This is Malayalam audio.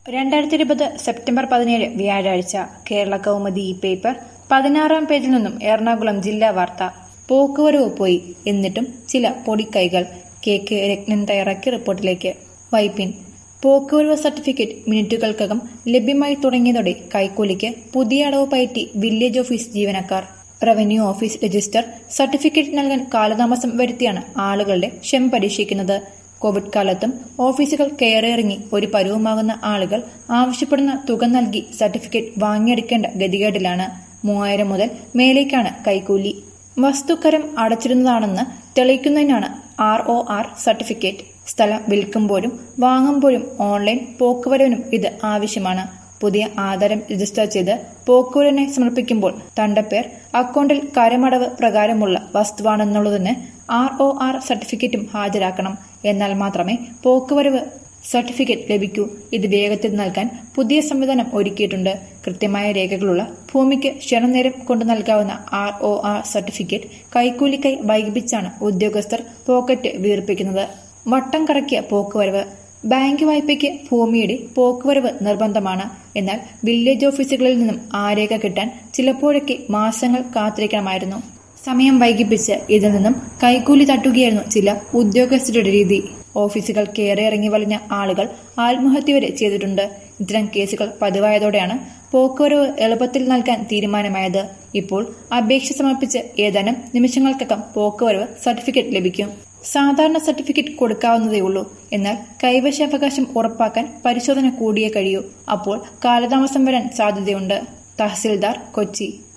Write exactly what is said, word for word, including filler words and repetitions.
രണ്ടായിരത്തി ഇരുപത് സെപ്റ്റംബർ പതിനേഴ് വ്യാഴാഴ്ച കേരള കൗമുദി ഈ പേപ്പർ പതിനാറാം പേജിൽ നിന്നും എറണാകുളം ജില്ലാ വാർത്ത. പോക്കുവരവ് പോയി, എന്നിട്ടും ചില പൊടിക്കൈകൾ. കെ കെ രത്നൻ തയ്യാറാക്കിയ റിപ്പോർട്ടിലേക്ക്. വൈപ്പിൻ. പോക്കുവരവ് സർട്ടിഫിക്കറ്റ് മിനിറ്റുകൾക്കകം ലഭ്യമായി തുടങ്ങിയതോടെ കൈക്കൂലിക്ക് പുതിയ അടവ് പയറ്റി വില്ലേജ് ഓഫീസ് ജീവനക്കാർ. റവന്യൂ ഓഫീസ് രജിസ്റ്റർ സർട്ടിഫിക്കറ്റ് നൽകാൻ കാലതാമസം വരുത്തിയാണ് ആളുകളുടെ ക്ഷമ പരീക്ഷിക്കുന്നത്. കോവിഡ് കാലത്തും ഓഫീസുകൾ കയറിയിറങ്ങി ഒരു പരുവമാകുന്ന ആളുകൾ ആവശ്യപ്പെടുന്ന തുക നൽകി സർട്ടിഫിക്കറ്റ് വാങ്ങിയെടുക്കേണ്ട ഗതികേടിലാണ്. മൂവായിരം മുതൽ മേലേക്കാണ് കൈക്കൂലി. വസ്തുക്കരം അടച്ചിരുന്നതാണെന്ന് തെളിയിക്കുന്നതിനാണ് ആർ ഒ ആർ സർട്ടിഫിക്കറ്റ്. സ്ഥലം വിൽക്കുമ്പോഴും വാങ്ങുമ്പോഴും ഓൺലൈൻ പോക്കുവരവിനും ഇത് ആവശ്യമാണ്. പുതിയ ആധാരം രജിസ്റ്റർ ചെയ്ത് പോക്കുവരവിനെ സമർപ്പിക്കുമ്പോൾ തന്റെ പേർ അക്കൗണ്ടിൽ കരമടവ് പ്രകാരമുള്ള വസ്തുവാണെന്നുള്ളതിന് ആർ ഒ ആർ സർട്ടിഫിക്കറ്റും ഹാജരാക്കണം. എന്നാൽ മാത്രമേ പോക്കുവരവ് സർട്ടിഫിക്കറ്റ് ലഭിക്കൂ. ഇത് വേഗത്തിൽ നൽകാൻ പുതിയ സംവിധാനം ഒരുക്കിയിട്ടുണ്ട്. കൃത്യമായ രേഖകളുള്ള ഭൂമിക്ക് ക്ഷണനേരം കൊണ്ടു നൽകാവുന്ന ആർ ഒ ആർ സർട്ടിഫിക്കറ്റ് കൈക്കൂലിക്കായി വൈകിപ്പിച്ചാണ് ഉദ്യോഗസ്ഥർ പോക്കറ്റ് വീർപ്പിക്കുന്നത്. വട്ടം കറക്കിയ പോക്കുവരവ്. ബാങ്ക് വായ്പയ്ക്ക് ഭൂമിയുടെ പോക്കുവരവ് നിർബന്ധമാണ്. എന്നാൽ വില്ലേജ് ഓഫീസുകളിൽ നിന്നും ആ രേഖ കിട്ടാൻ ചിലപ്പോഴൊക്കെ മാസങ്ങൾ കാത്തിരിക്കണമായിരുന്നു. സമയം വൈകിപ്പിച്ച് ഇതിൽ നിന്നും കൈക്കൂലി തട്ടുകയായിരുന്നു ചില ഉദ്യോഗസ്ഥരുടെ രീതി. ഓഫീസുകൾ കയറിയിറങ്ങി വലിഞ്ഞ ആളുകൾ ആത്മഹത്യ വരെ ചെയ്തിട്ടുണ്ട്. ഇത്തരം കേസുകൾ പതിവായതോടെയാണ് പോക്കുവരവ് എളുപ്പത്തിൽ നൽകാൻ തീരുമാനമായത്. ഇപ്പോൾ അപേക്ഷ സമർപ്പിച്ച് ഏതാനും നിമിഷങ്ങൾക്കകം പോക്കുവരവ് സർട്ടിഫിക്കറ്റ് ലഭിക്കും. സാധാരണ സർട്ടിഫിക്കറ്റ് കൊടുക്കാവുന്നതേയുള്ളൂ. എന്നാൽ കൈവശാവകാശം ഉറപ്പാക്കാൻ പരിശോധന കൂടിയേ കഴിയൂ. അപ്പോൾ കാലതാമസം വരാൻ സാധ്യതയുണ്ട്. തഹസിൽദാർ, കൊച്ചി.